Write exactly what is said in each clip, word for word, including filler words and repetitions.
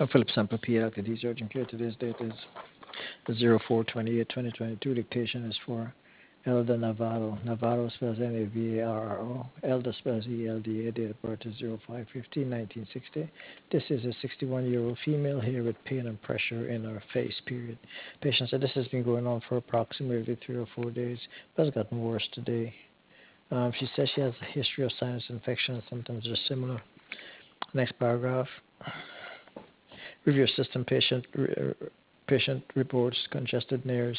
Philip Sample P. Doctor D. Surgeon Care. Today's date is zero four twenty-eight twenty twenty-two. Dictation is for Elda Navarro. Navarro spells N A V A R R O. Elda spells E L D A. Date of birth is zero five fifteen nineteen sixty. This is a sixty-one-year-old female here with pain and pressure in her face, period. Patient said this has been going on for approximately three or four days, but has gotten worse today. Um, she says she has a history of sinus infection and symptoms are similar. Next paragraph. Review system patient uh, patient reports congested nares.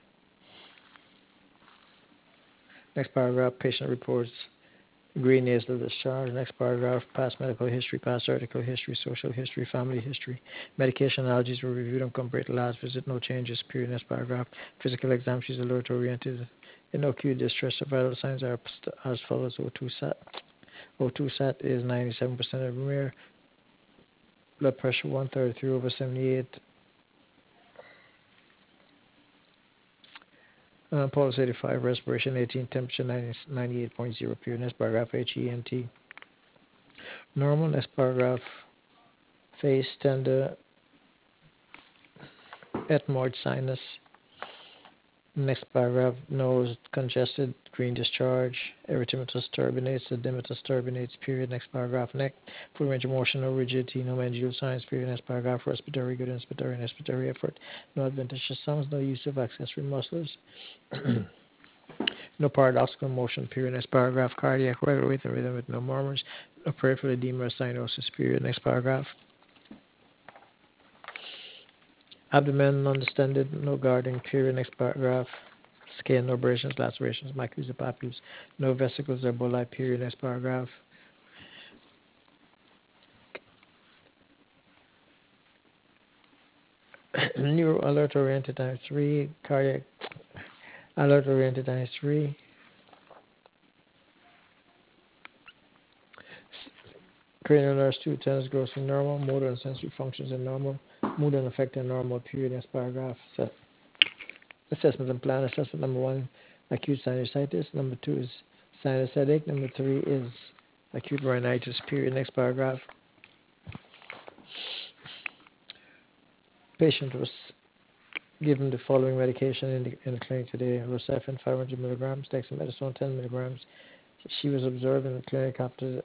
Next paragraph, patient reports green nasal discharge. Next paragraph, past medical history, past article history, social history, family history. Medication allergies were reviewed and compared to last visit. No changes, period. Next paragraph, physical exam. She's alert oriented. In no acute distress, her vital signs are as follows. O two sat. O two sat is ninety-seven percent of mere. Blood pressure one thirty-three over seventy-eight. Uh, pulse eighty-five, respiration eighteen, temperature ninety, ninety-eight point zero, period. Next paragraph, H E N T. Normal. Next paragraph, face tender, ethmoid sinus. Next paragraph, nose congested, green discharge, erythematous turbinates, edematous turbinates, period. Next paragraph, neck, full range of motion, no rigidity, no mandibular signs, period. Next paragraph, respiratory, good inspiratory and expiratory effort, no adventitious sounds, no use of accessory muscles. No paradoxical motion, period. Next paragraph, cardiac regular rhythm, rhythm with no murmurs, no peripheral edema or cyanosis, period. Next paragraph. Abdomen undistended, no guarding, period. Next paragraph. Skin, no abrasions, lacerations, macules or papules, no vesicles or bullae, period. Next paragraph. Neuro alert oriented times three, cardiac alert oriented times three. Cranial nerves two, tennis grossly normal, motor and sensory functions are normal, mood and affect are normal, period. Next paragraph. So, assessment and plan. Assessment number one, acute sinusitis. Number two is sinus headache. Number three is acute rhinitis, period. Next paragraph. Patient was given the following medication in the, in the clinic today: Rocephin five hundred milligrams, dexamethasone ten milligrams. She was observed in the clinic after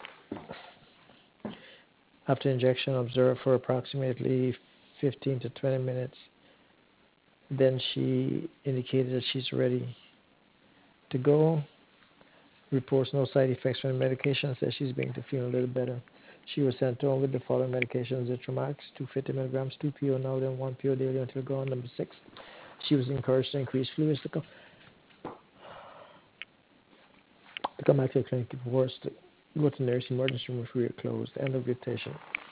after injection, observed for approximately fifteen to twenty minutes. Then she indicated that she's ready to go. Reports no side effects from the medication. Says she's beginning to feel a little better. She was sent home with the following medications: Zitromax, two hundred fifty milligrams, two P O now, then one P O daily until gone. Number six, she was encouraged to increase fluids to come, to come back to the clinic if worse. To go to the nearest emergency room if we were closed. End of dictation.